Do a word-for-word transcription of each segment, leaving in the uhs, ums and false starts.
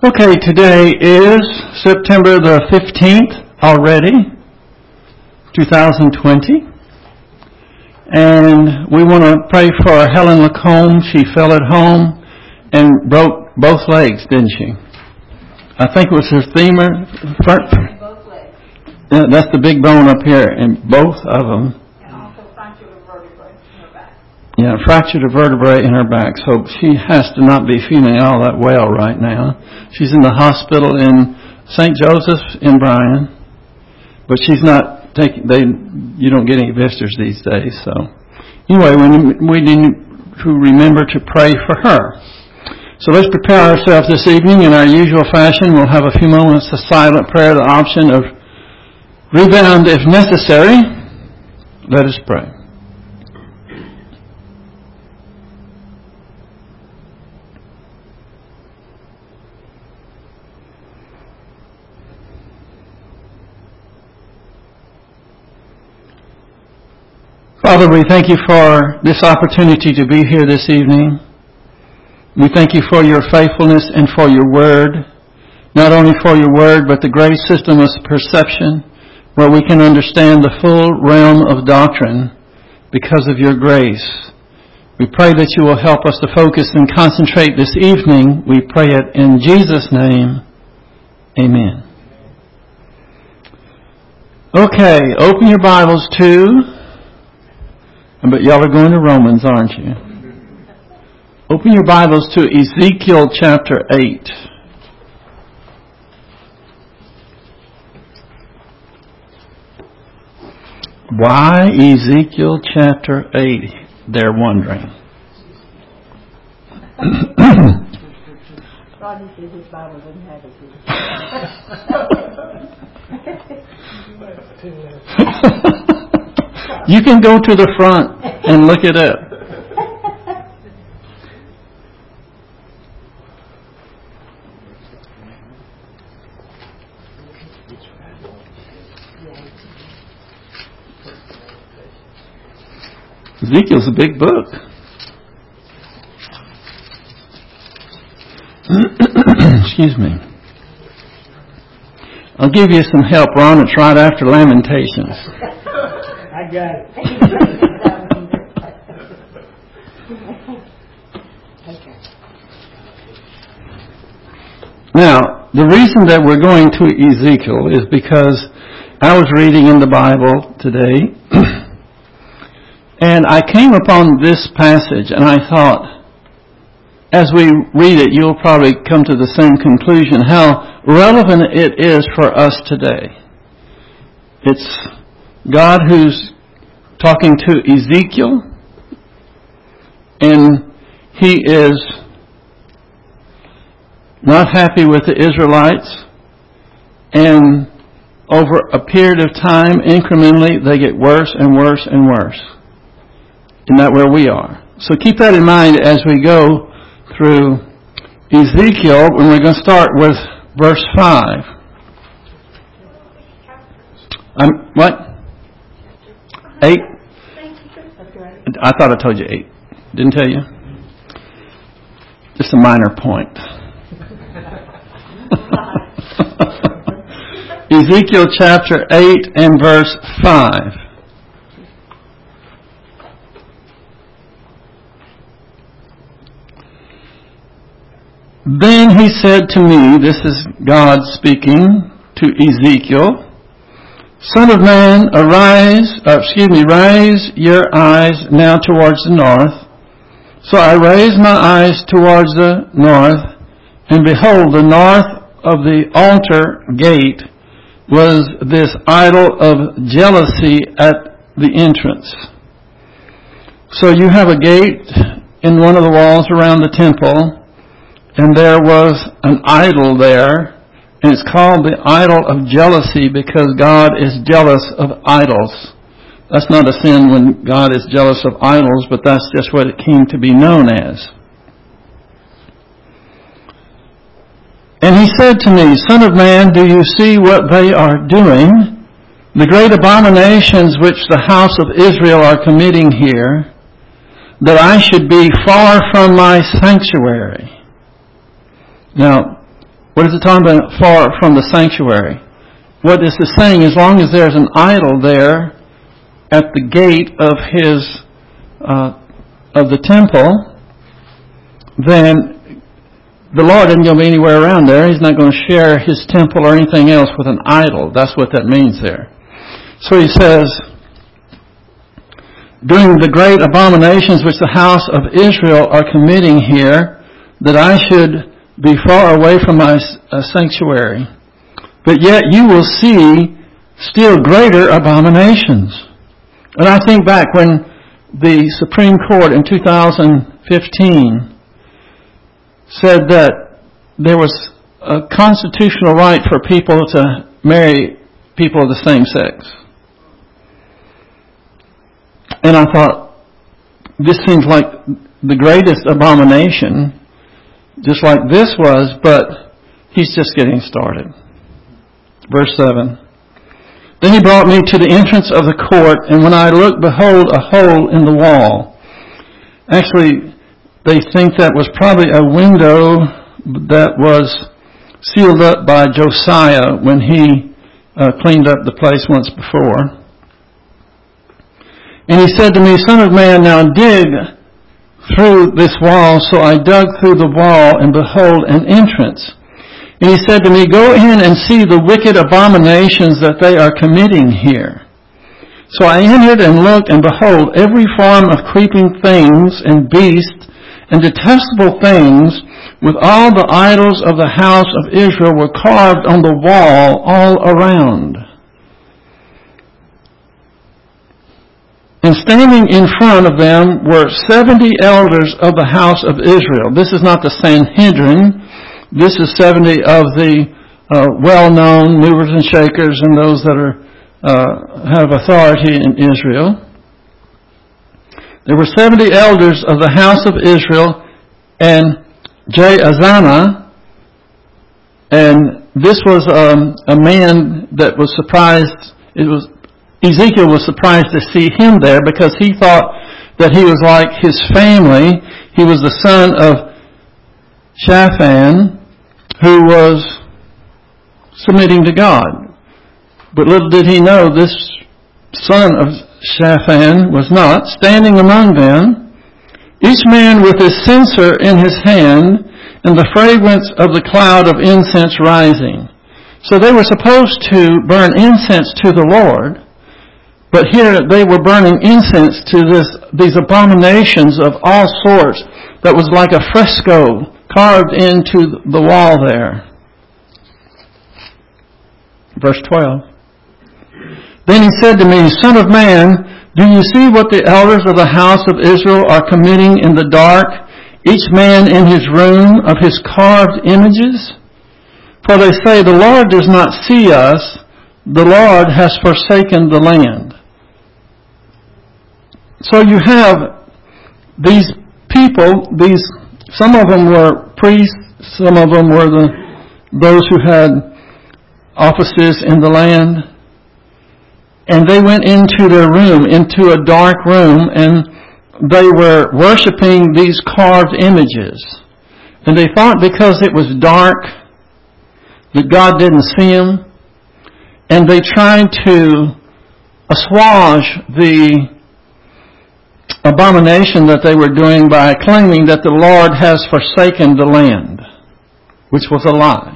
Okay, today is September the fifteenth already, two thousand twenty. And we want to pray for Helen Lacombe. She fell at home and broke both legs, didn't she? I think it was her femur. Front, both legs. Yeah, that's the big bone up here, and both of them. And also fractured a vertebrae in her back. Yeah, fractured a vertebrae in her back, so she has to not be feeling all that well right now. She's in the hospital in Saint Joseph's in Bryan, but she's not taking. They you don't get any visitors these days. So anyway, we we need to remember to pray for her. So let's prepare ourselves this evening in our usual fashion. We'll have a few moments of silent prayer, the option of rebound if necessary. Let us pray. Father, we thank you for this opportunity to be here this evening. We thank you for your faithfulness and for your word. Not only for your word, but the great system of perception where we can understand the full realm of doctrine because of your grace. We pray that you will help us to focus and concentrate this evening. We pray it in Jesus' name. Amen. Okay, open your Bibles to... But y'all are going to Romans, aren't you? Open your Bibles to Ezekiel chapter eight. Why Ezekiel chapter eight? They're wondering. Rodney says his Bible doesn't have it. You can go to the front and look it up. Ezekiel's a big book. Excuse me. I'll give you some help, Ron. It's right after Lamentations. I got it. Now, the reason that we're going to Ezekiel is because I was reading in the Bible today, and I came upon this passage, and I thought, as we read it, you'll probably come to the same conclusion, how relevant it is for us today. It's God who's talking to Ezekiel, and he is not happy with the Israelites, and over a period of time, incrementally, they get worse and worse and worse. Isn't that where we are? So keep that in mind as we go through Ezekiel, and we're going to start with verse five. Um, what? Eight? I thought I told you eight. Didn't tell you? Just a minor point. Ezekiel chapter eight and verse five. Then he said to me, this is God speaking to Ezekiel, Son of man, arise, uh, excuse me, raise your eyes now towards the north. So I raised my eyes towards the north, and behold, the north of the altar gate was this idol of jealousy at the entrance. So you have a gate in one of the walls around the temple, and there was an idol there, and it's called the idol of jealousy because God is jealous of idols. That's not a sin when God is jealous of idols, but that's just what it came to be known as. And he said to me, Son of man, do you see what they are doing? The great abominations which the house of Israel are committing here, that I should be far from my sanctuary. Now, What is it talking about? Far from the sanctuary. What this is saying, as long as there's an idol there at the gate of his, uh, of the temple, then the Lord isn't going to be anywhere around there. He's not going to share his temple or anything else with an idol. That's what that means there. So he says, doing the great abominations which the house of Israel are committing here, that I should be far away from my uh, sanctuary. But yet you will see still greater abominations. And I think back when the Supreme Court in two thousand fifteen said that there was a constitutional right for people to marry people of the same sex. And I thought, this seems like the greatest abomination, just like this was, but he's just getting started. Verse seven. Then he brought me to the entrance of the court, and when I looked, behold, a hole in the wall. Actually, they think that was probably a window that was sealed up by Josiah when he uh, cleaned up the place once before. And he said to me, Son of man, now dig through this wall. So I dug through the wall, and behold, an entrance. And he said to me, Go in and see the wicked abominations that they are committing here. So I entered and looked, and behold, every form of creeping things and beasts and detestable things with all the idols of the house of Israel were carved on the wall all around. And standing in front of them were seventy elders of the house of Israel. This is not the Sanhedrin. This is seventy of the uh, well-known movers and shakers and those that are uh, have authority in Israel. There were seventy elders of the house of Israel and Jaazaniah, and this was um, a man that was surprised. It was Ezekiel was surprised to see him there because he thought that he was like his family. He was the son of Shaphan, who was submitting to God. But little did he know this son of Shaphan was not. Standing among them, each man with his censer in his hand, and the fragrance of the cloud of incense rising. So they were supposed to burn incense to the Lord. But here they were burning incense to this, these abominations of all sorts that was like a fresco carved into the wall there. Verse twelve. Then he said to me, Son of man, do you see what the elders of the house of Israel are committing in the dark, each man in his room of his carved images? For they say, the Lord does not see us, the Lord has forsaken the land. So you have these people, these, some of them were priests, some of them were the, those who had offices in the land. And they went into their room, into a dark room, and they were worshiping these carved images. And they thought because it was dark that God didn't see them. And they tried to assuage the abomination that they were doing by claiming that the Lord has forsaken the land, which was a lie.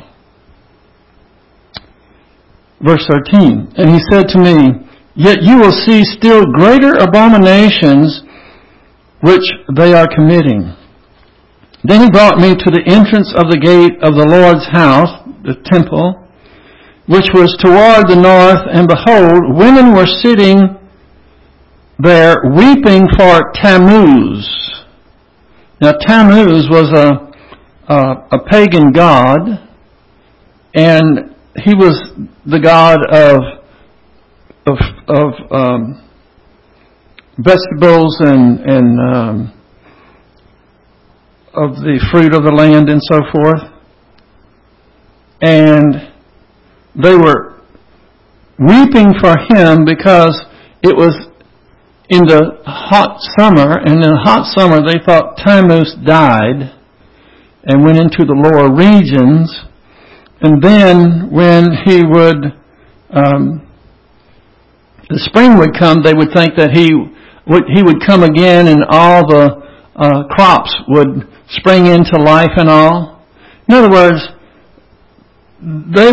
Verse thirteen, and he said to me, Yet you will see still greater abominations which they are committing. Then he brought me to the entrance of the gate of the Lord's house, the temple, which was toward the north, and behold, women were sitting there weeping for Tammuz. Now Tammuz was a, a, a pagan god, and he was the god of of, of um, vegetables and, and um, of the fruit of the land and so forth. And they were weeping for him because it was in the hot summer, and in the hot summer they thought Tammuz died and went into the lower regions, And then when he would, um, the spring would come, they would think that he would, he would come again and all the uh, crops would spring into life and all. In other words, they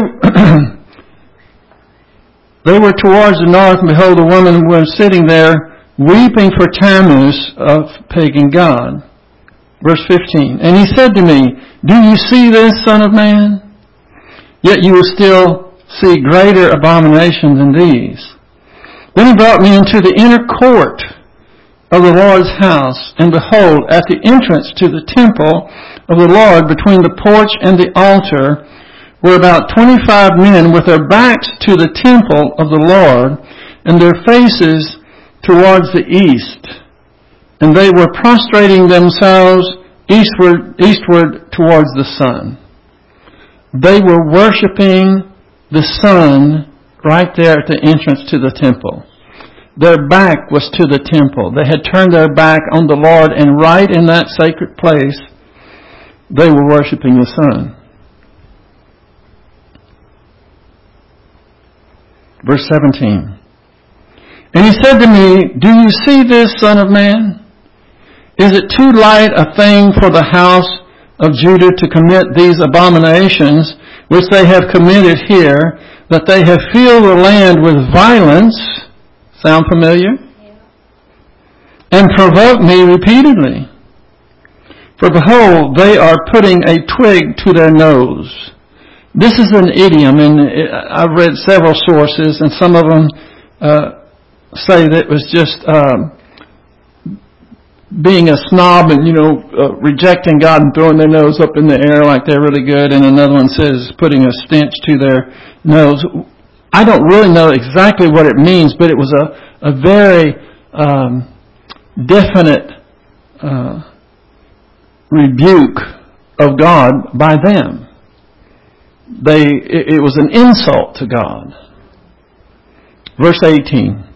they were towards the north, and behold, a woman was sitting there weeping for Tammuz of pagan god. Verse fifteen. And he said to me, do you see this, son of man? Yet you will still see greater abominations than these. Then he brought me into the inner court of the Lord's house, and behold, at the entrance to the temple of the Lord, between the porch and the altar, were about twenty-five men with their backs to the temple of the Lord, and their faces towards the east. And they were prostrating themselves eastward, eastward towards the sun. They were worshiping the sun right there at the entrance to the temple. Their back was to the temple. They had turned their back on the Lord, and right in that sacred place, they were worshiping the sun. Verse seventeen. And he said to me, do you see this, son of man? Is it too light a thing for the house of Judah to commit these abominations which they have committed here, that they have filled the land with violence? Sound familiar? Yeah. And provoke me repeatedly. For behold, they are putting a twig to their nose. This is an idiom, and I've read several sources, and some of them uh, say that it was just uh, being a snob and, you know, uh, rejecting God and throwing their nose up in the air like they're really good, and another one says putting a stench to their nose. I don't really know exactly what it means, but it was a, a very um, definite uh, rebuke of God by them. They, it, it was an insult to God. Verse eighteen.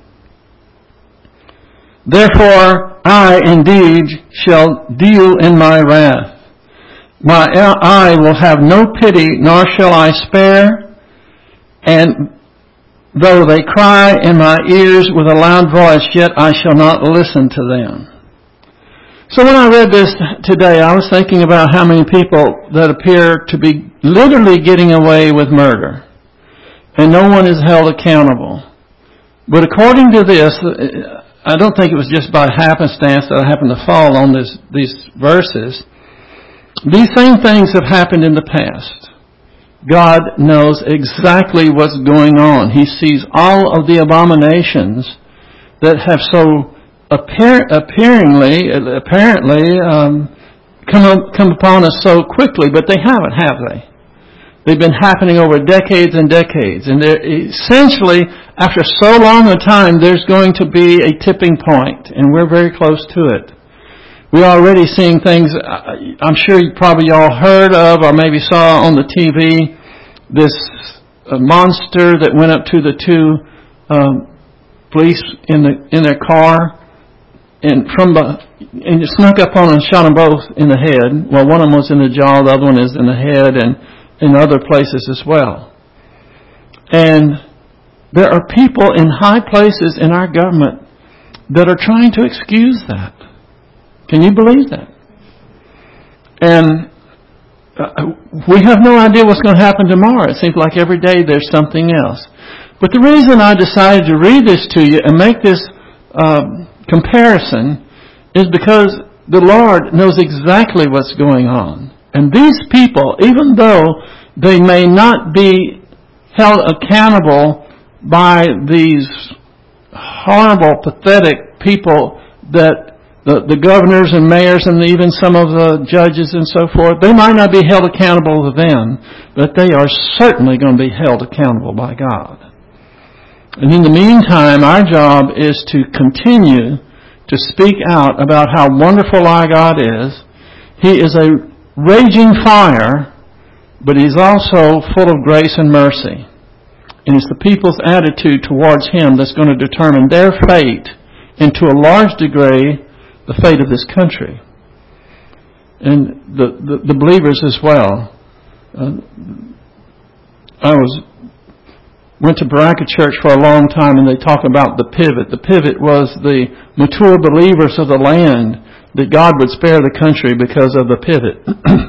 Therefore I indeed shall deal in my wrath. My eye will have no pity, nor shall I spare. And though they cry in my ears with a loud voice, yet I shall not listen to them. So when I read this today, I was thinking about how many people that appear to be literally getting away with murder, and no one is held accountable. But according to this, I don't think it was just by happenstance that I happened to fall on this, these verses. These same things have happened in the past. God knows exactly what's going on. He sees all of the abominations that have so appear, appearingly, apparently um, come up, come upon us so quickly, but they haven't, have they? They've been happening over decades and decades, and essentially, after so long a time, there's going to be a tipping point, and we're very close to it. We're already seeing things, I'm sure you probably all heard of or maybe saw on the T V, this uh, monster that went up to the two um, police in the in their car and from the and it snuck up on them and shot them both in the head. Well, one of them was in the jaw, the other one is in the head and in other places as well. And there are people in high places in our government that are trying to excuse that. Can you believe that? And uh, we have no idea what's going to happen tomorrow. It seems like every day there's something else. But the reason I decided to read this to you and make this uh, comparison is because the Lord knows exactly what's going on. And these people, even though they may not be held accountable by these horrible, pathetic people that The, the governors and mayors and even some of the judges and so forth, they might not be held accountable to them, but they are certainly going to be held accountable by God. And in the meantime, our job is to continue to speak out about how wonderful our God is. He is a raging fire, but He's also full of grace and mercy. And it's the people's attitude towards Him that's going to determine their fate, and to a large degree, the fate of this country and the, the, the believers as well. Uh, I was went to Baraka Church for a long time, and they talk about the pivot. The pivot was the mature believers of the land, that God would spare the country because of the pivot.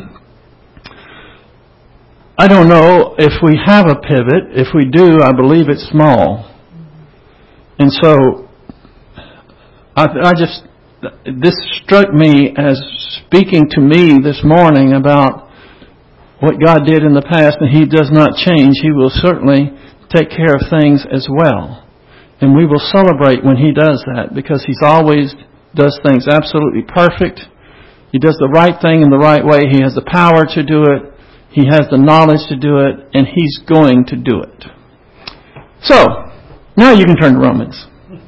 I don't know if we have a pivot. If we do, I believe it's small. And so, I, I just, this struck me as speaking to me this morning about what God did in the past, and He does not change. He will certainly take care of things as well. And we will celebrate when He does that, because He's always does things absolutely perfect. He does the right thing in the right way. He has the power to do it. He has the knowledge to do it, and He's going to do it. So, now you can turn to Romans.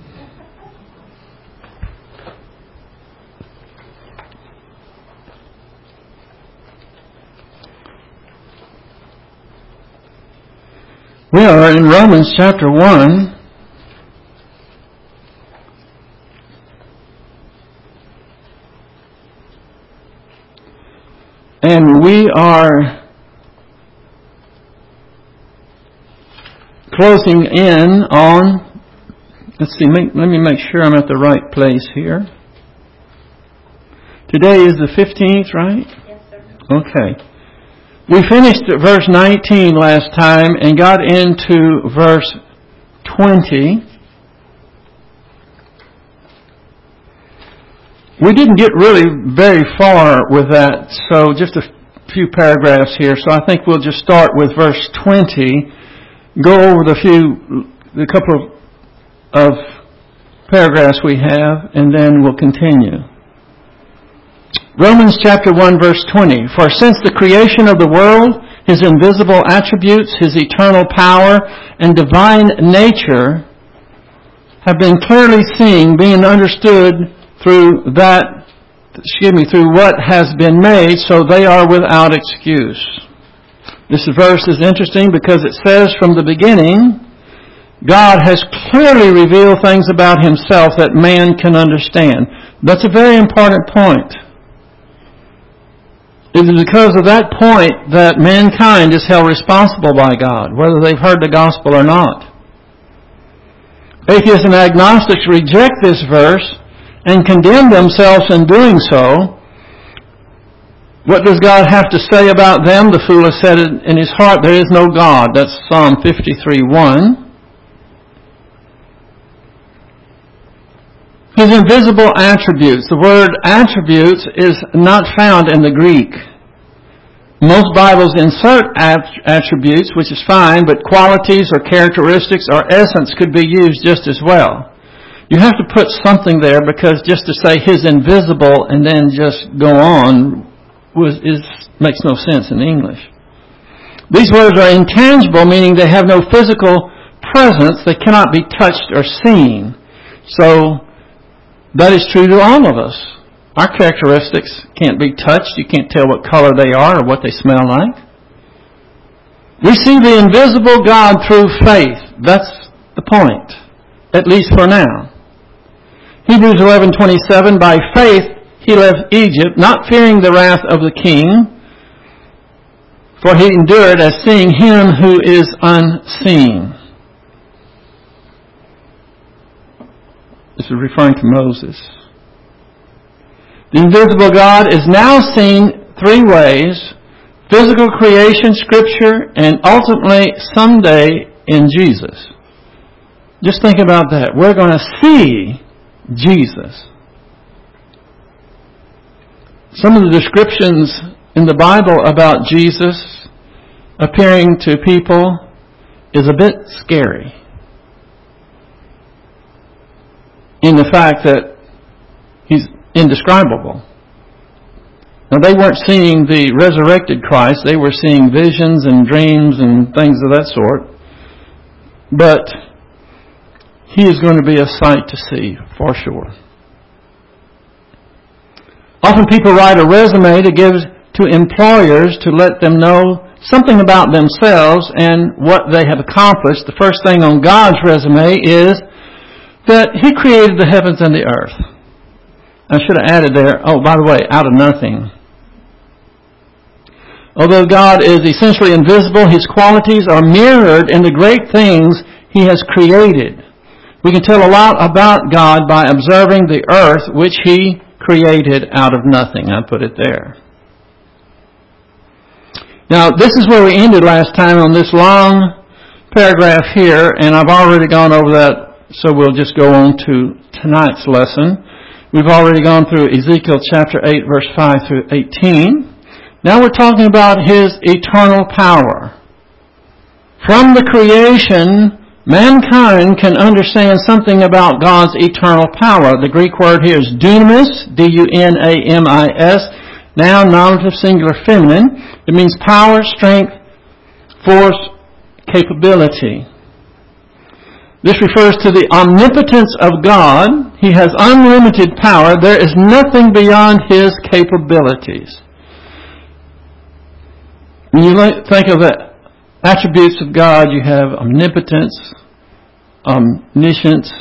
We are in Romans chapter one. And we are closing in on, let's see, make, let me make sure I'm at the right place here. Today is the fifteenth, right? Yes, sir. Okay. We finished at verse nineteen last time and got into verse twenty. We didn't get really very far with that, so just a few paragraphs here. So I think we'll just start with verse twenty, go over the few, the couple of paragraphs we have, and then we'll continue. Romans chapter one, verse twenty. For since the creation of the world, His invisible attributes, His eternal power, and divine nature have been clearly seen, being understood through that, excuse me, through what has been made, so they are without excuse. This verse is interesting because it says from the beginning, God has clearly revealed things about Himself that man can understand. That's a very important point. It is because of that point that mankind is held responsible by God, whether they've heard the gospel or not. Atheists and agnostics reject this verse and condemn themselves in doing so. What does God have to say about them? The fool has said in his heart, there is no God. That's Psalm fifty-three one. His invisible attributes. The word attributes is not found in the Greek. Most Bibles insert attributes, which is fine, but qualities or characteristics or essence could be used just as well. You have to put something there, because just to say His invisible and then just go on was, is, makes no sense in English. These words are intangible, meaning they have no physical presence. They cannot be touched or seen. So that is true to all of us. Our characteristics can't be touched. You can't tell what color they are or what they smell like. We see the invisible God through faith. That's the point, at least for now. Hebrews eleven twenty-seven, by faith he left Egypt, not fearing the wrath of the king, for he endured as seeing Him who is unseen. This is referring to Moses. The invisible God is now seen three ways: physical creation, Scripture, and ultimately someday in Jesus. Just think about that. We're going to see Jesus. Some of the descriptions in the Bible about Jesus appearing to people is a bit scary, in the fact that He's indescribable. Now, they weren't seeing the resurrected Christ. They were seeing visions and dreams and things of that sort. But He is going to be a sight to see, for sure. Often people write a resume to give to employers to let them know something about themselves and what they have accomplished. The first thing on God's resume is that He created the heavens and the earth. I should have added there, oh, by the way, out of nothing. Although God is essentially invisible, His qualities are mirrored in the great things He has created. We can tell a lot about God by observing the earth which He created out of nothing. I put it there. Now, this is where we ended last time on this long paragraph here, and I've already gone over that, so we'll just go on to tonight's lesson. We've already gone through Ezekiel chapter eight, verse five through eighteen. Now we're talking about His eternal power. From the creation, mankind can understand something about God's eternal power. The Greek word here is dunamis, D U N A M I S, noun, nominative, singular, feminine. It means power, strength, force, capability. This refers to the omnipotence of God. He has unlimited power. There is nothing beyond His capabilities. When you think of the attributes of God, you have omnipotence, omniscience,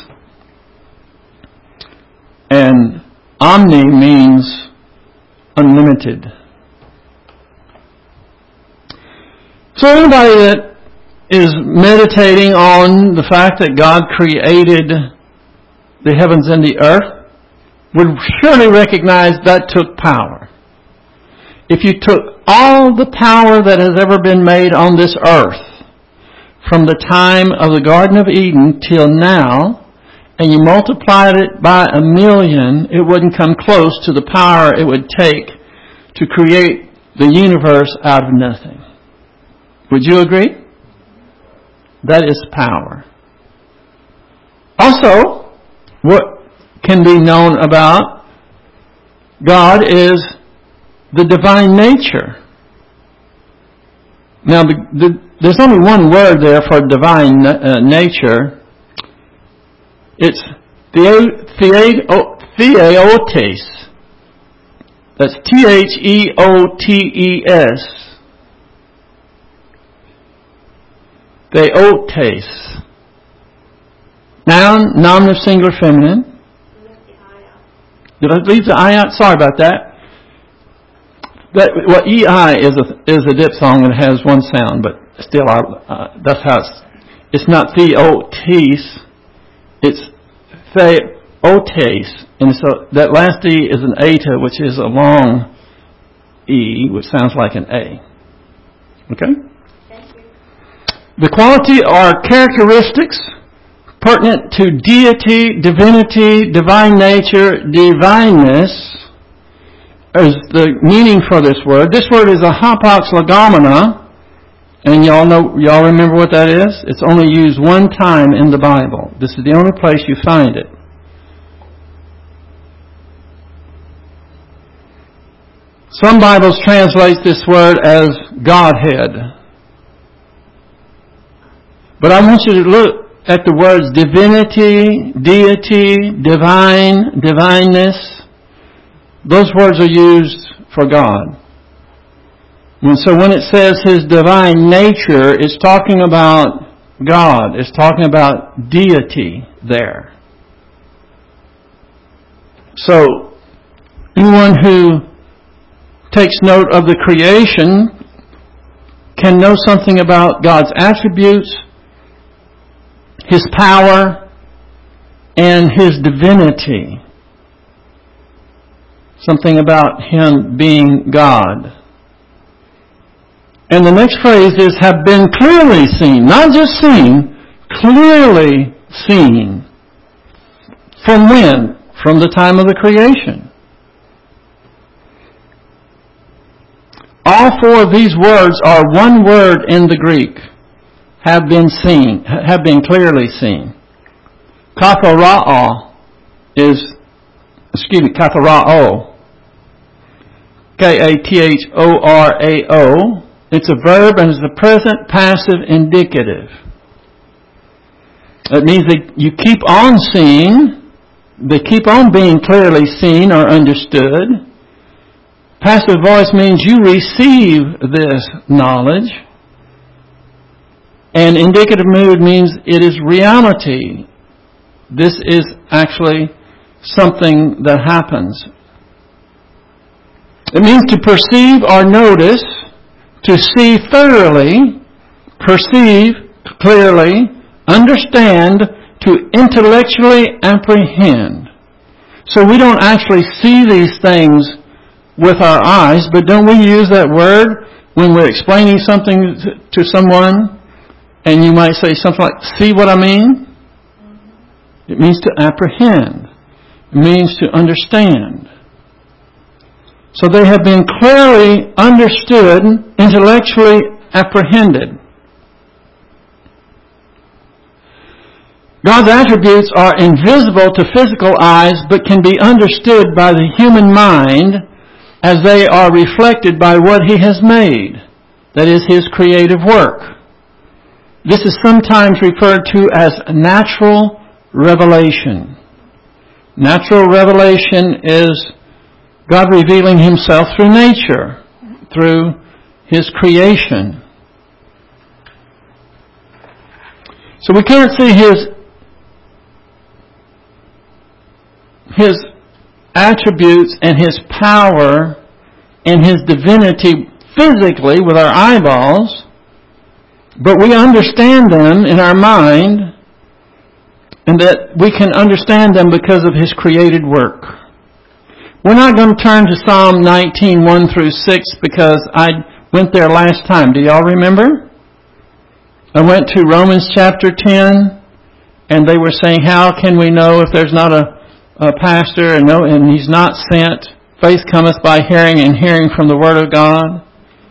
and omni means unlimited. So anybody that is meditating on the fact that God created the heavens and the earth would surely recognize that took power. If you took all the power that has ever been made on this earth from the time of the Garden of Eden till now, and you multiplied it by a million, it wouldn't come close to the power it would take to create the universe out of nothing. Would you agree? That is power. Also, what can be known about God is the divine nature. Now, the, the, there's only one word there for divine uh, nature. It's theotes. That's T H E O T E S. Theotes. Noun, nominative, singular, feminine. Did I leave the I out? Sorry about that. That well, E I is a is a diphthong and has one sound, but still, uh, that's how it's. It's not theotes. It's theotes, and so that last E is an eta, which is a long E, which sounds like an A. Okay. The quality are characteristics pertinent to deity, divinity, divine nature, divineness is the meaning for this word. This word is a hapax legomena, and y'all know, y'all remember what that is? It's only used one time in the Bible. This is the only place you find it. Some Bibles translate this word as Godhead. But I want you to look at the words divinity, deity, divine, divineness. Those words are used for God. And so when it says His divine nature, it's talking about God. It's talking about deity there. So anyone who takes note of the creation can know something about God's attributes, His power, and His divinity. Something about Him being God. And the next phrase is, have been clearly seen. Not just seen, clearly seen. From when? From the time of the creation. All four of these words are one word in the Greek. Have been seen, have been clearly seen. Katharao is, excuse me, katharao. K A T H O R A O. It's a verb and it's the present passive indicative. It means that you keep on seeing, they keep on being clearly seen or understood. Passive voice means you receive this knowledge. And indicative mood means it is reality. This is actually something that happens. It means to perceive or notice, to see thoroughly, perceive clearly, understand, to intellectually apprehend. So we don't actually see these things with our eyes, but don't we use that word when we're explaining something to someone, and you might say something like, see what I mean? It means to apprehend. It means to understand. So they have been clearly understood, intellectually apprehended. God's attributes are invisible to physical eyes, but can be understood by the human mind as they are reflected by what He has made. That is His creative work. This is sometimes referred to as natural revelation. Natural revelation is God revealing Himself through nature, through His creation. So we can't see His His attributes and His power and His divinity physically with our eyeballs, but we understand them in our mind, and that we can understand them because of His created work. We're not going to turn to Psalm nineteen, one through six, because I went there last time. Do y'all remember? I went to Romans chapter ten, and they were saying, how can we know if there's not a, a pastor and, no, and he's not sent? Faith cometh by hearing, and hearing from the Word of God.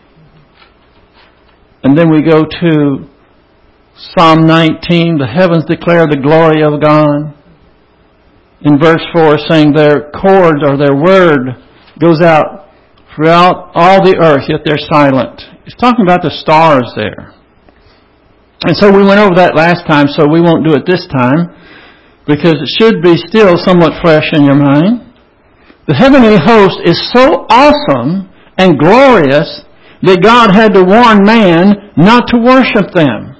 And then we go to Psalm nineteen, the heavens declare the glory of God. In verse four, saying their cord or their word goes out throughout all the earth, yet they're silent. It's talking about the stars there. And so we went over that last time, so we won't do it this time, because it should be still somewhat fresh in your mind. The heavenly host is so awesome and glorious that God had to warn man not to worship them.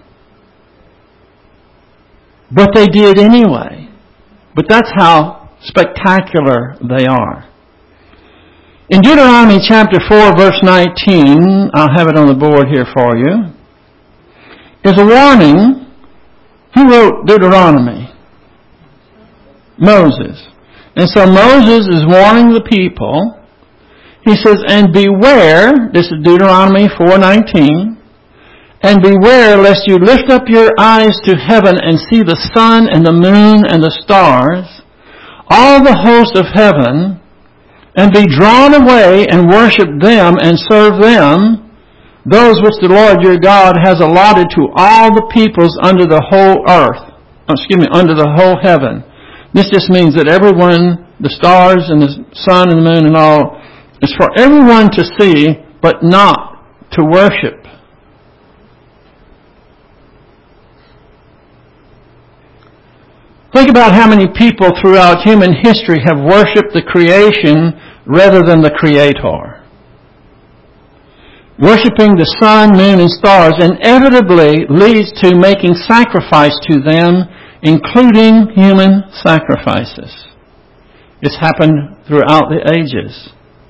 But they did anyway. But that's how spectacular they are. In Deuteronomy chapter four, verse nineteen, I'll have it on the board here for you, is a warning. Who wrote Deuteronomy? Moses. And so Moses is warning the people. He says, and beware, this is Deuteronomy four nineteen, and beware lest you lift up your eyes to heaven and see the sun and the moon and the stars, all the host of heaven, and be drawn away and worship them and serve them, those which the Lord your God has allotted to all the peoples under the whole earth, excuse me, under the whole heaven. This just means that everyone, the stars and the sun and the moon and all, is for everyone to see, but not to worship. Think about how many people throughout human history have worshipped the creation rather than the Creator. Worshipping the sun, moon, and stars inevitably leads to making sacrifice to them, including human sacrifices. It's happened throughout the ages.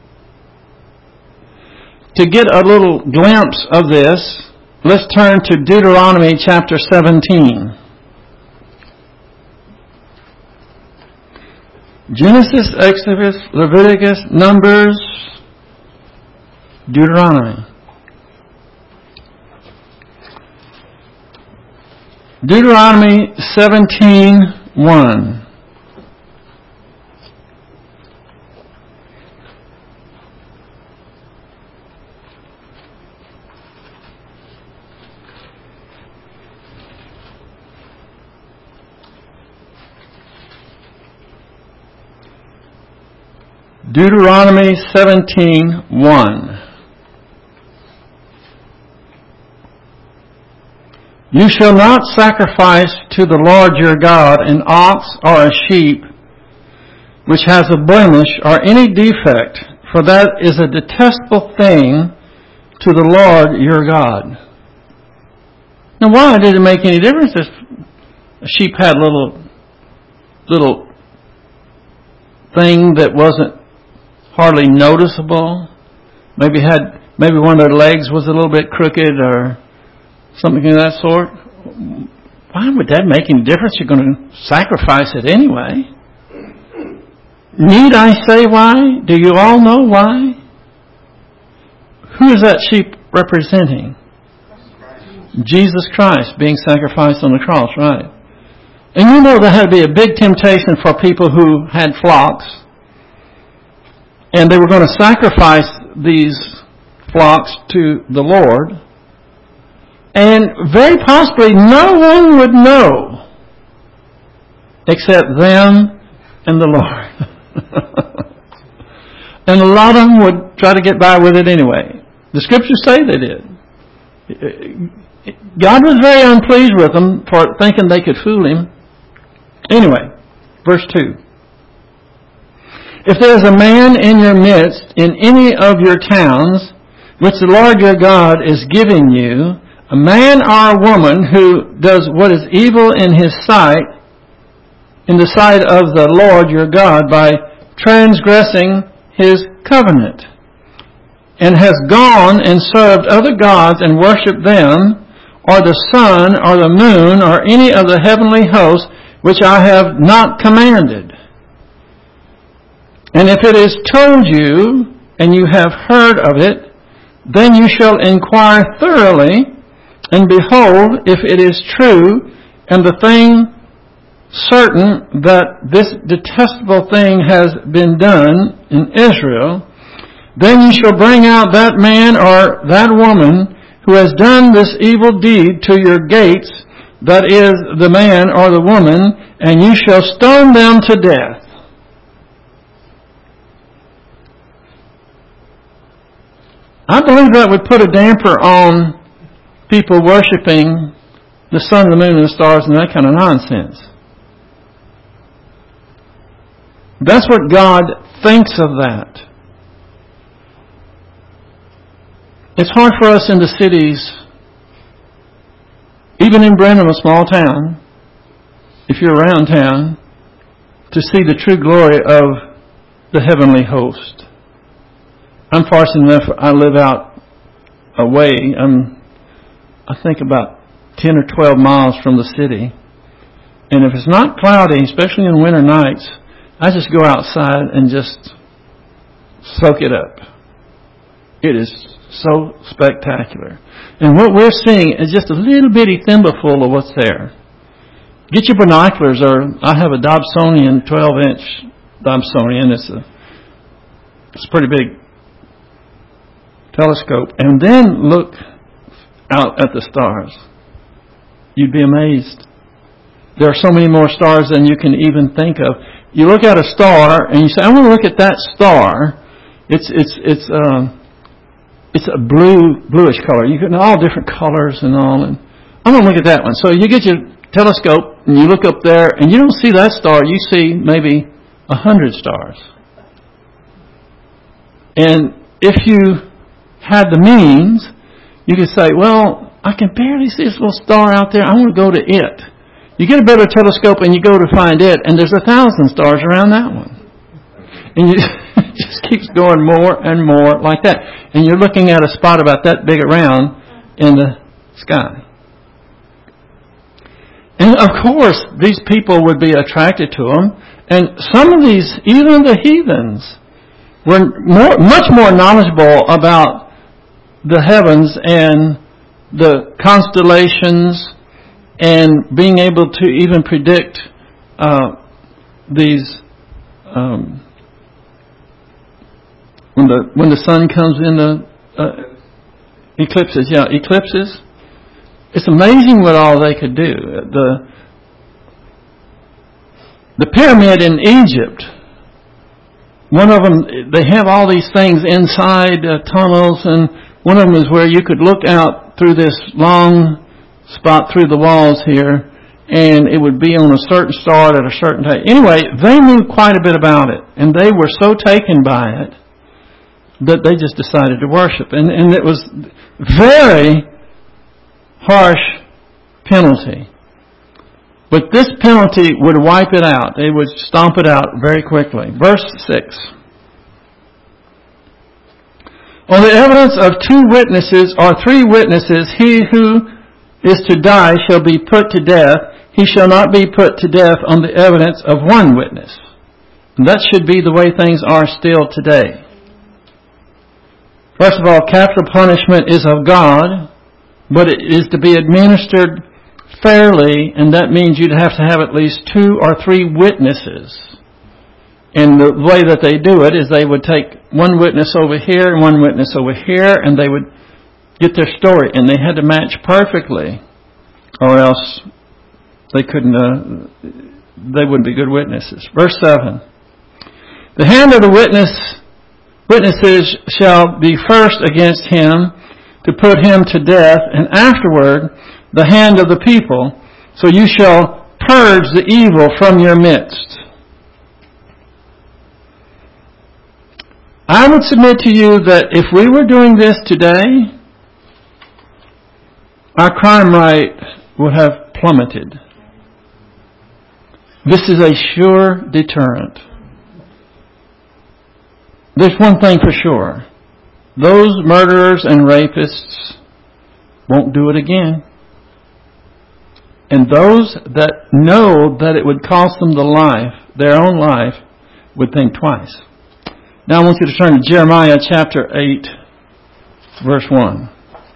To get a little glimpse of this, let's turn to Deuteronomy chapter seventeen. Genesis, Exodus, Leviticus, Numbers, Deuteronomy. Deuteronomy seventeen, one. Deuteronomy seventeen, one. You shall not sacrifice to the Lord your God an ox or a sheep which has a blemish or any defect, for that is a detestable thing to the Lord your God. Now, why did it make any difference if a sheep had a little, little thing that wasn't hardly noticeable? Maybe had maybe one of their legs was a little bit crooked or something of that sort. Why would that make any difference? You're going to sacrifice it anyway. Need I say why? Do you all know why? Who is that sheep representing? Jesus Christ being sacrificed on the cross, right? And you know there had to be a big temptation for people who had flocks, and they were going to sacrifice these flocks to the Lord, and very possibly no one would know except them and the Lord. And a lot of them would try to get by with it anyway. The scriptures say they did. God was very unpleased with them for thinking they could fool him. Anyway, verse two. If there is a man in your midst in any of your towns, which the Lord your God is giving you, a man or a woman who does what is evil in his sight, in the sight of the Lord your God, by transgressing his covenant, and has gone and served other gods and worshipped them, or the sun, or the moon, or any of the heavenly hosts, which I have not commanded. And if it is told you, and you have heard of it, then you shall inquire thoroughly, and behold, if it is true, and the thing certain that this detestable thing has been done in Israel, then you shall bring out that man or that woman who has done this evil deed to your gates, that is, the man or the woman, and you shall stone them to death. I believe that would put a damper on people worshiping the sun, the moon, and the stars and that kind of nonsense. That's what God thinks of that. It's hard for us in the cities, even in Brenham, a small town, if you're around town, to see the true glory of the heavenly host. I'm fortunate enough, I live out away. I'm, I think about ten or twelve miles from the city. And if it's not cloudy, especially in winter nights, I just go outside and just soak it up. It is so spectacular. And what we're seeing is just a little bitty thimbleful of what's there. Get your binoculars, or I have a Dobsonian twelve inch Dobsonian. It's a, it's a pretty big telescope. And then look out at the stars. You'd be amazed. There are so many more stars than you can even think of. You look at a star and you say, I want to look at that star. It's it's it's uh, it's a blue bluish color. You get all different colors and all. And I want to look at that one. So you get your telescope and you look up there and you don't see that star. You see maybe a hundred stars. And if you had the means, you could say, well, I can barely see this little star out there. I want to go to it. You get a better telescope and you go to find it, and there's a thousand stars around that one. And you, it just keeps going more and more like that. And you're looking at a spot about that big around in the sky. And of course, these people would be attracted to them. And some of these, even the heathens, were more, much more knowledgeable about the heavens and the constellations, and being able to even predict uh, these um, when the when the sun comes in the uh, eclipses, yeah, eclipses. It's amazing what all they could do. The the pyramid in Egypt. One of them, they have all these things inside uh, tunnels, and one of them is where you could look out through this long spot through the walls here, and it would be on a certain star at a certain time. Anyway, they knew quite a bit about it, and they were so taken by it that they just decided to worship. And, and it was very harsh penalty. But this penalty would wipe it out. They would stomp it out very quickly. Verse six. On the evidence of two witnesses or three witnesses, he who is to die shall be put to death. He shall not be put to death on the evidence of one witness. And that should be the way things are still today. First of all, capital punishment is of God, but it is to be administered fairly, and that means you'd have to have at least two or three witnesses. And the way that they do it is they would take one witness over here and one witness over here, and they would get their story, and they had to match perfectly, or else they couldn't, uh, they wouldn't be good witnesses. Verse seven. The hand of the witness, witnesses shall be first against him to put him to death, and afterward the hand of the people, so you shall purge the evil from your midst. I would submit to you that if we were doing this today, our crime rate would have plummeted. This is a sure deterrent. There's one thing for sure. Those murderers and rapists won't do it again. And those that know that it would cost them the life, their own life, would think twice. Now I want you to turn to Jeremiah chapter eight, verse one.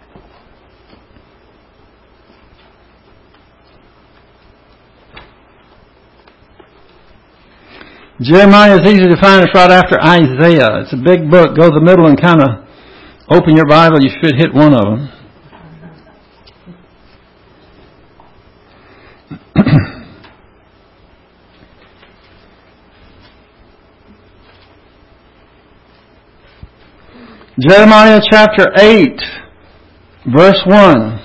Jeremiah is easy to find. It's right after Isaiah. It's a big book. Go to the middle and kind of open your Bible. You should hit one of them. Jeremiah chapter eight, verse one.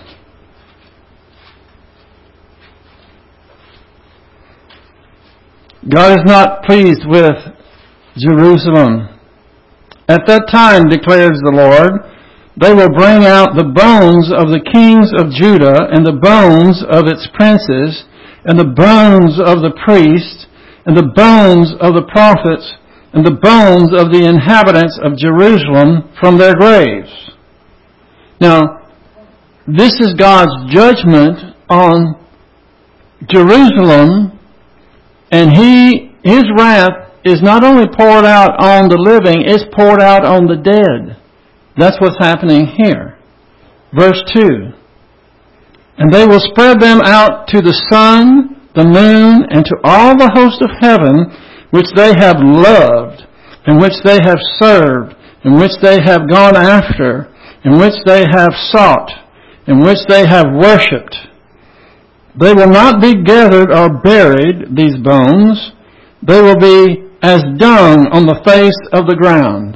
God is not pleased with Jerusalem. At that time, declares the Lord, they will bring out the bones of the kings of Judah and the bones of its princes and the bones of the priests and the bones of the prophets and the bones of the inhabitants of Jerusalem from their graves. Now, this is God's judgment on Jerusalem, and He, His wrath is not only poured out on the living, it's poured out on the dead. That's what's happening here. Verse two. And they will spread them out to the sun, the moon, and to all the host of heaven, which they have loved, and which they have served, and which they have gone after, and which they have sought, and which they have worshipped. They will not be gathered or buried, these bones. They will be as dung on the face of the ground.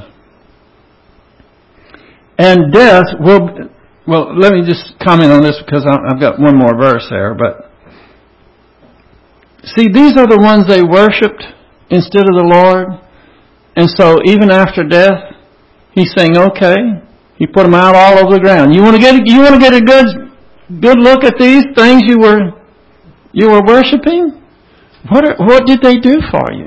And death will... Well, let me just comment on this because I've got one more verse there. But see, these are the ones they worshipped instead of the Lord. And so even after death, He's saying, okay, He put them out all over the ground. You want to get you want to get a good good look at these things you were you were worshiping? What are, what did they do for you?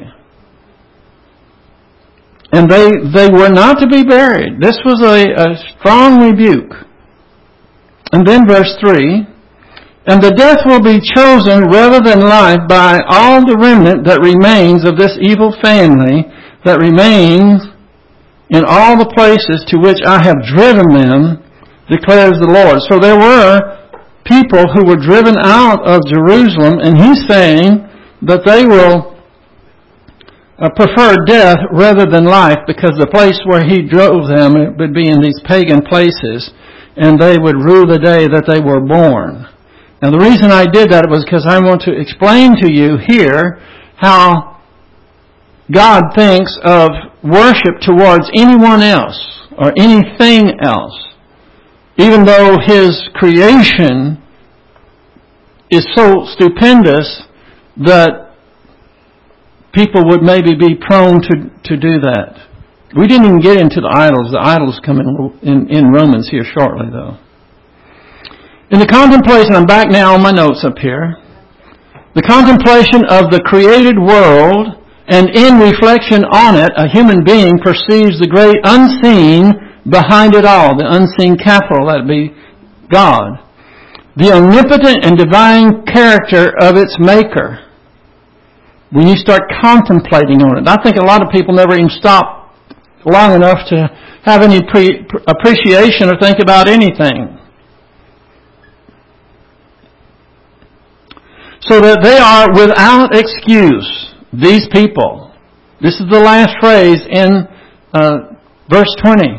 And they they were not to be buried. This was a, a strong rebuke. And then verse three, and the death will be chosen rather than life by all the remnant that remains of this evil family that remains in all the places to which I have driven them, declares the Lord. So there were people who were driven out of Jerusalem, and He's saying that they will uh, prefer death rather than life, because the place where He drove them would be in these pagan places, and they would rue the day that they were born. Now the reason I did that was because I want to explain to you here how God thinks of worship towards anyone else or anything else. Even though His creation is so stupendous that people would maybe be prone to, to do that. We didn't even get into the idols. The idols come in, in, in Romans here shortly, though. In the contemplation, I'm back now on my notes up here. The contemplation of the created world, and in reflection on it, a human being perceives the great unseen behind it all, the unseen capital, that would be God. The omnipotent and divine character of its maker. When you start contemplating on it, I think a lot of people never even stop long enough to have any pre- appreciation or think about anything. So that they are without excuse, these people. This is the last phrase in uh, verse twenty.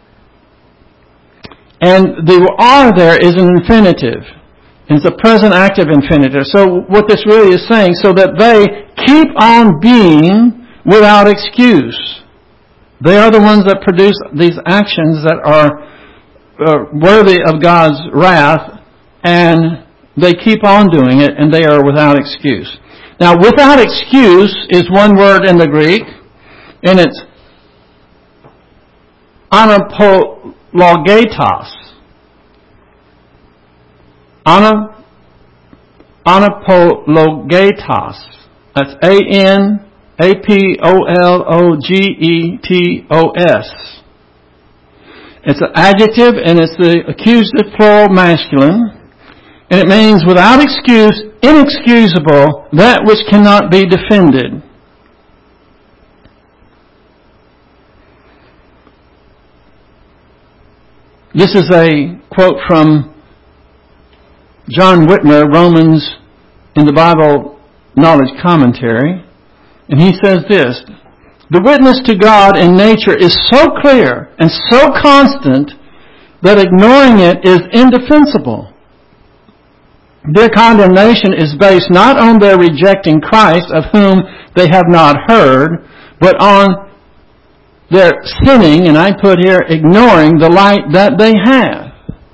And the are there is an infinitive. It's a present active infinitive. So what this really is saying, so that they keep on being without excuse. They are the ones that produce these actions that are uh, worthy of God's wrath, and they keep on doing it, and they are without excuse. Now, without excuse is one word in the Greek, and it's anapologetos. Ana, anapologetos. That's A N A P O L O G E T O S. It's an adjective, and it's the accusative plural masculine. And it means without excuse, inexcusable, that which cannot be defended. This is a quote from John Whitmer, Romans in the Bible Knowledge Commentary. And he says this: the witness to God in nature is so clear and so constant that ignoring it is indefensible. Their condemnation is based not on their rejecting Christ, of whom they have not heard, but on their sinning, and I put here, ignoring the light that they have.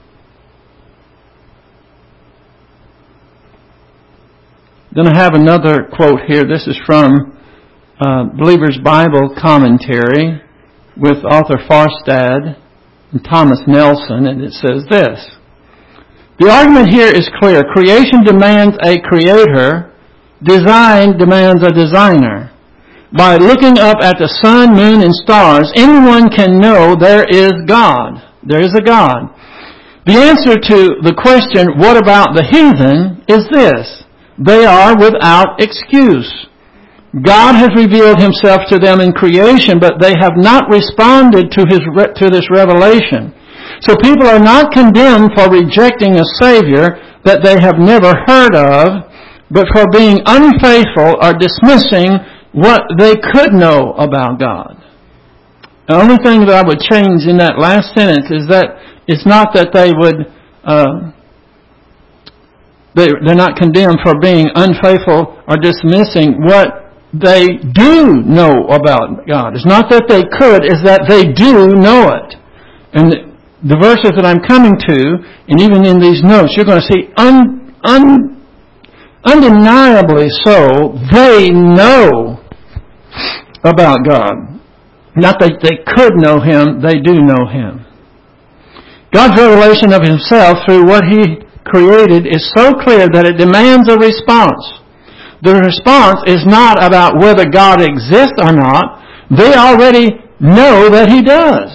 Then I have another quote here. This is from uh, Believer's Bible Commentary with author Farstad and Thomas Nelson, and it says this: the argument here is clear. Creation demands a creator. Design demands a designer. By looking up at the sun, moon, and stars, anyone can know there is God. There is a God. The answer to the question, what about the heathen, is this: they are without excuse. God has revealed himself to them in creation, but they have not responded to his to this revelation. So people are not condemned for rejecting a Savior that they have never heard of, but for being unfaithful or dismissing what they could know about God. The only thing that I would change in that last sentence is that it's not that they would, uh, they, they're not condemned for being unfaithful or dismissing what they do know about God. It's not that they could, it's that they do know it. And the, the verses that I'm coming to, and even in these notes, you're going to see un, un, undeniably so, they know about God. Not that they could know Him, they do know Him. God's revelation of Himself through what He created is so clear that it demands a response. The response is not about whether God exists or not. They already know that He does.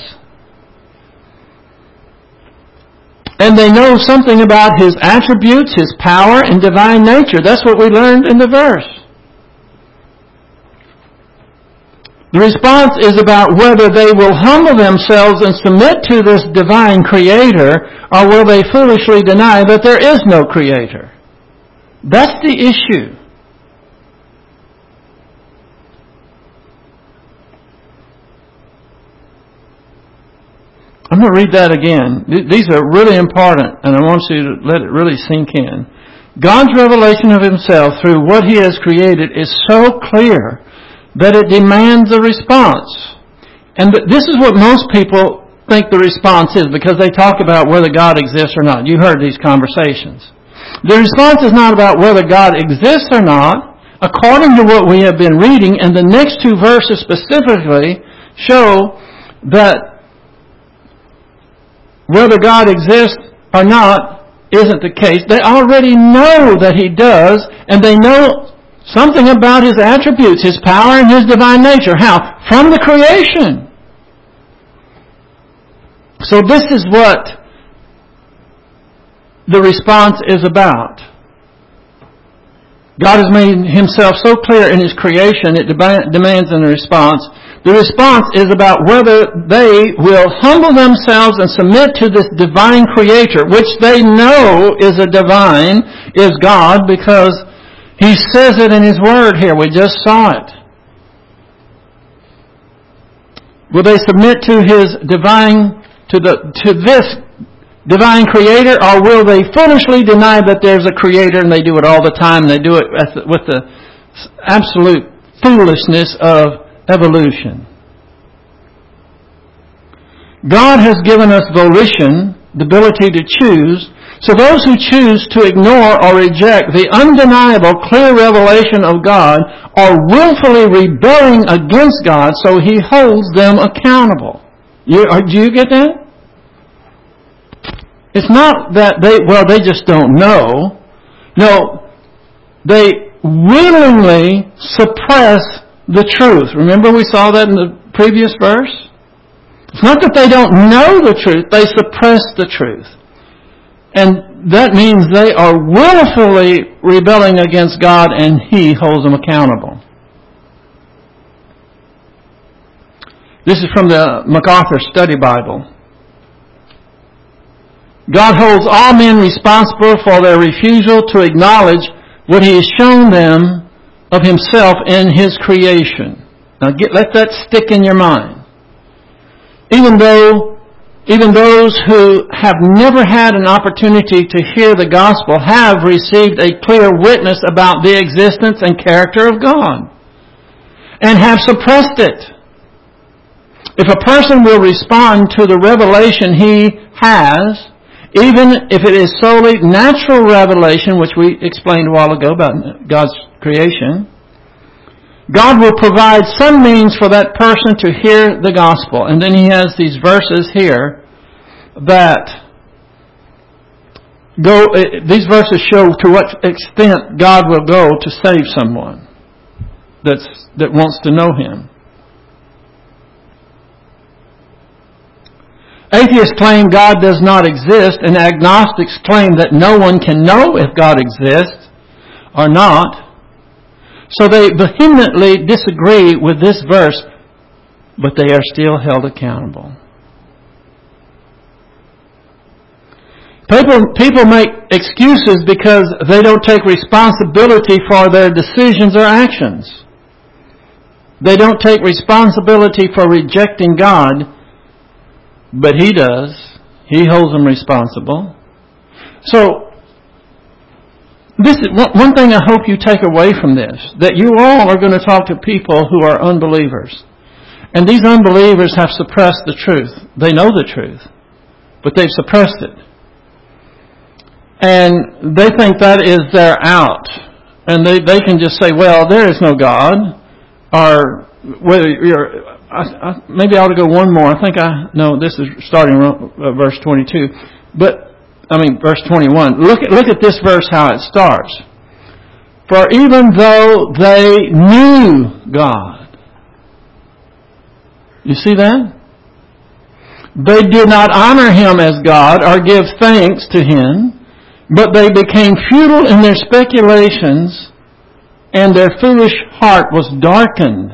And they know something about His attributes, His power, and divine nature. That's what we learned in the verse. The response is about whether they will humble themselves and submit to this divine Creator, or will they foolishly deny that there is no Creator. That's the issue. I'm going to read that again. These are really important, and I want you to let it really sink in. God's revelation of Himself through what He has created is so clear that it demands a response. And this is what most people think the response is, because they talk about whether God exists or not. You heard these conversations. The response is not about whether God exists or not, according to what we have been reading, and the next two verses specifically show that whether God exists or not isn't the case. They already know that He does, and they know something about His attributes, His power, and His divine nature. How? From the creation. So this is what the response is about. God has made Himself so clear in His creation, it demands a response. The response is about whether they will humble themselves and submit to this divine Creator, which they know is a divine, is God, because He says it in His Word here. We just saw it. Will they submit to His divine, to the to this divine Creator, or will they foolishly deny that there's a Creator, and they do it all the time, and they do it with the absolute foolishness of evolution? God has given us volition, the ability to choose. So those who choose to ignore or reject the undeniable, clear revelation of God are willfully rebelling against God, so He holds them accountable. You, do you get that? It's not that they, well, they just don't know. No, they willingly suppress the truth. Remember we saw that in the previous verse? It's not that they don't know the truth, they suppress the truth. And that means they are willfully rebelling against God, and He holds them accountable. This is from the MacArthur Study Bible. God holds all men responsible for their refusal to acknowledge what He has shown them of Himself in His creation. Now get, let that stick in your mind. Even though Even those who have never had an opportunity to hear the gospel have received a clear witness about the existence and character of God and have suppressed it. If a person will respond to the revelation he has, even if it is solely natural revelation, which we explained a while ago about God's creation, God will provide some means for that person to hear the gospel. And then he has these verses here that go, these verses show to what extent God will go to save someone that's, that wants to know Him. Atheists claim God does not exist, and agnostics claim that no one can know if God exists or not. So they vehemently disagree with this verse, but they are still held accountable. People, people make excuses because they don't take responsibility for their decisions or actions. They don't take responsibility for rejecting God, but He does. He holds them responsible. So, This is one thing I hope you take away from this, that you all are going to talk to people who are unbelievers. And these unbelievers have suppressed the truth. They know the truth, but they've suppressed it. And they think that is their out. And they, they can just say, well, there is no God. Or whether you're, I, I, maybe I ought to go one more. I think I, no, this is starting uh, verse twenty-two. But I mean, verse twenty-one. Look at, look at this verse, how it starts. For even though they knew God. You see that? They did not honor Him as God or give thanks to Him, but they became futile in their speculations, and their foolish heart was darkened.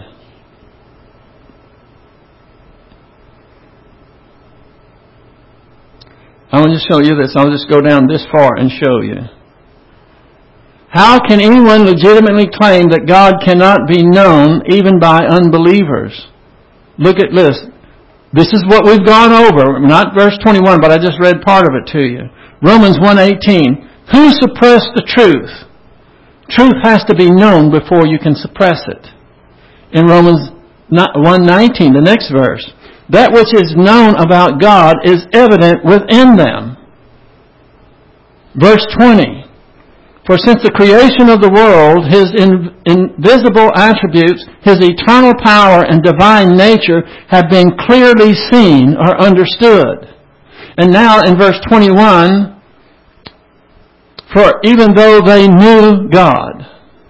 I want to show you this. I'll just go down this far and show you. How can anyone legitimately claim that God cannot be known even by unbelievers? Look at this. This is what we've gone over. Not verse twenty-one, but I just read part of it to you. Romans one eighteen. Who suppressed the truth? Truth has to be known before you can suppress it. In Romans one nineteen, the next verse. That which is known about God is evident within them. Verse twenty. For since the creation of the world, His in, invisible attributes, His eternal power and divine nature have been clearly seen or understood. And now in verse twenty-one, for even though they knew God.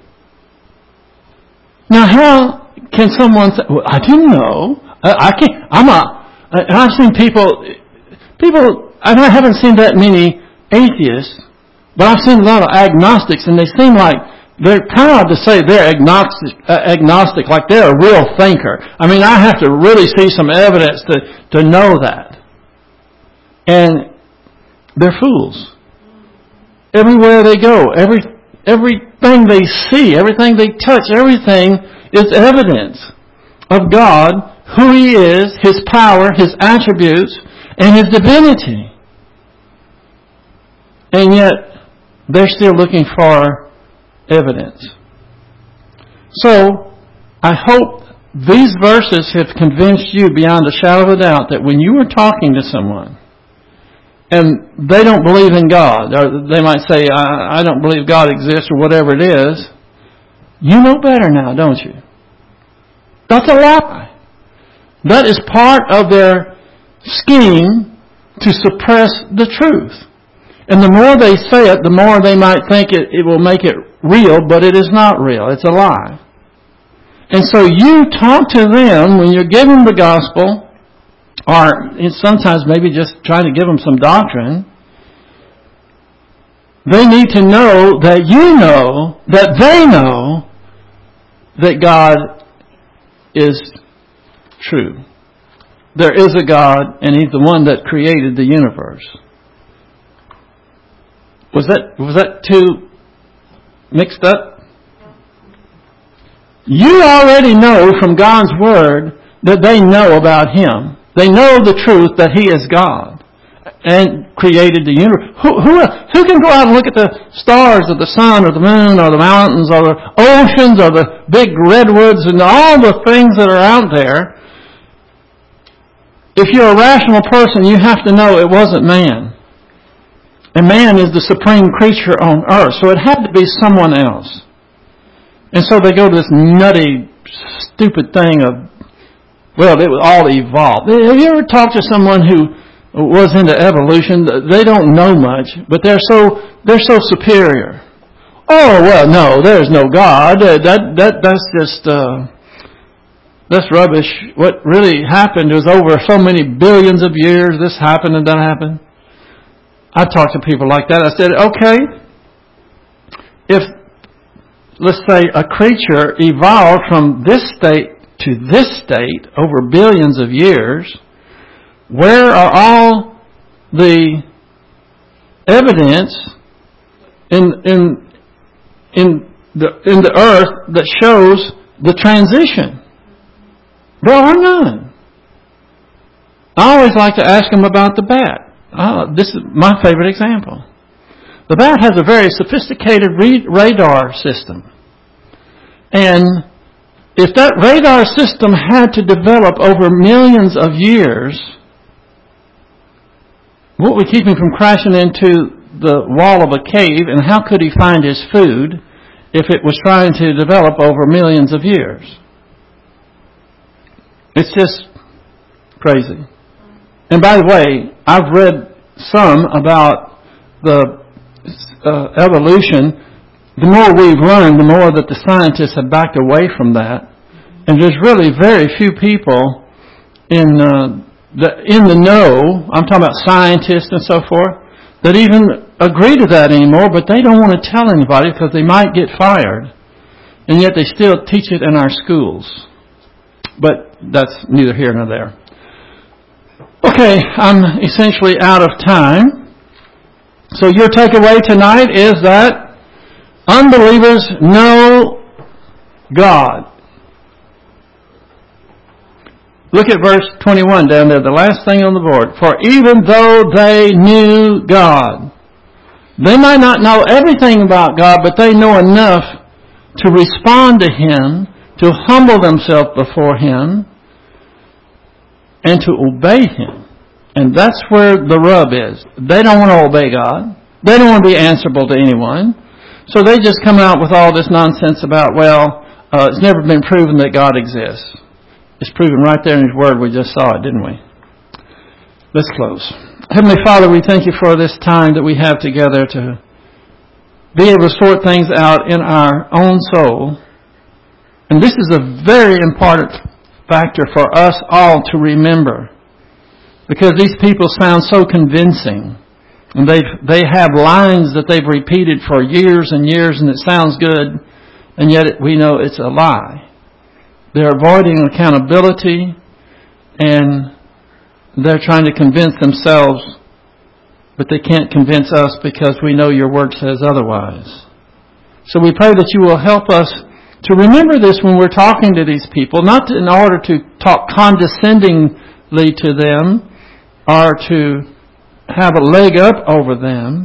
Now how can someone say, well, I didn't know. I can't, I'm a, I've seen people, People, and I haven't seen that many atheists, but I've seen a lot of agnostics, and they seem like they're proud to say they're agnostic, uh, agnostic, like they're a real thinker. I mean, I have to really see some evidence to, to know that. And they're fools. Everywhere they go, every everything they see, everything they touch, everything is evidence of God, who He is, His power, His attributes, and His divinity. And yet, they're still looking for evidence. So, I hope these verses have convinced you beyond a shadow of a doubt that when you are talking to someone, and they don't believe in God, or they might say, I, I don't believe God exists, or whatever it is, you know better now, don't you? That's a lie. That is part of their scheme to suppress the truth. And the more they say it, the more they might think it, it will make it real, but it is not real. It's a lie. And so you talk to them when you're giving the gospel, or sometimes maybe just trying to give them some doctrine. They need to know that you know, that they know, that God is true. There is a God, and He's the one that created the universe. Was that was that too mixed up? You already know from God's Word that they know about Him. They know the truth that He is God and created the universe. Who, who, who can go out and look at the stars or the sun or the moon or the mountains or the oceans or the big redwoods and all the things that are out there? If you're a rational person, you have to know it wasn't man. And man is the supreme creature on earth, so it had to be someone else. And so they go to this nutty, stupid thing of, well, it was all evolved. Have you ever talked to someone who was into evolution? They don't know much, but they're so they're so superior. Oh well, no, there's no God. That that that's just uh, that's rubbish. What really happened is over so many billions of years, this happened and that happened. I talked to people like that. I said, okay, if let's say a creature evolved from this state to this state over billions of years, where are all the evidence in in in the in the earth that shows the transition? There are none. I always like to ask them about the bat. Oh, this is my favorite example. The bat has a very sophisticated radar system, and if that radar system had to develop over millions of years, what would keep him from crashing into the wall of a cave, and how could he find his food if it was trying to develop over millions of years? It's just crazy. And by the way, I've read some about the uh, evolution. The more we've learned, the more that the scientists have backed away from that. And there's really very few people in uh, the in the know, I'm talking about scientists and so forth, that even agree to that anymore, but they don't want to tell anybody because they might get fired. And yet they still teach it in our schools. But that's neither here nor there. Okay, I'm essentially out of time. So your takeaway tonight is that unbelievers know God. Look at verse twenty-one down there, the last thing on the board. For even though they knew God, they might not know everything about God, but they know enough to respond to Him, to humble themselves before Him, and to obey Him. And that's where the rub is. They don't want to obey God. They don't want to be answerable to anyone. So they just come out with all this nonsense about, well, uh, it's never been proven that God exists. It's proven right there in His Word. We just saw it, didn't we? Let's close. Heavenly Father, we thank You for this time that we have together to be able to sort things out in our own soul. And this is a very important factor for us all to remember, Because these people sound so convincing. And they they have lines that they've repeated for years and years, and it sounds good, and yet it, we know it's a lie. They're avoiding accountability, and they're trying to convince themselves, but they can't convince us because we know your word says otherwise. So we pray that you will help us to remember this when we're talking to these people, not in order to talk condescendingly to them or to have a leg up over them,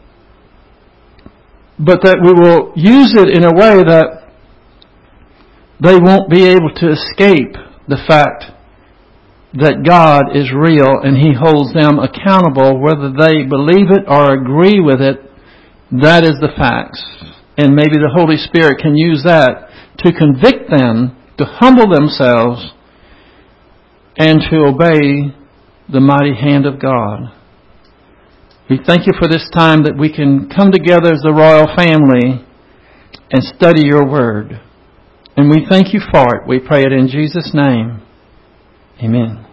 but that we will use it in a way that they won't be able to escape the fact that God is real and He holds them accountable whether they believe it or agree with it. That is the facts. And maybe the Holy Spirit can use that to convict them, to humble themselves, and to obey the mighty hand of God. We thank you for this time that we can come together as the royal family and study your word. And we thank you for it. We pray it in Jesus' name. Amen.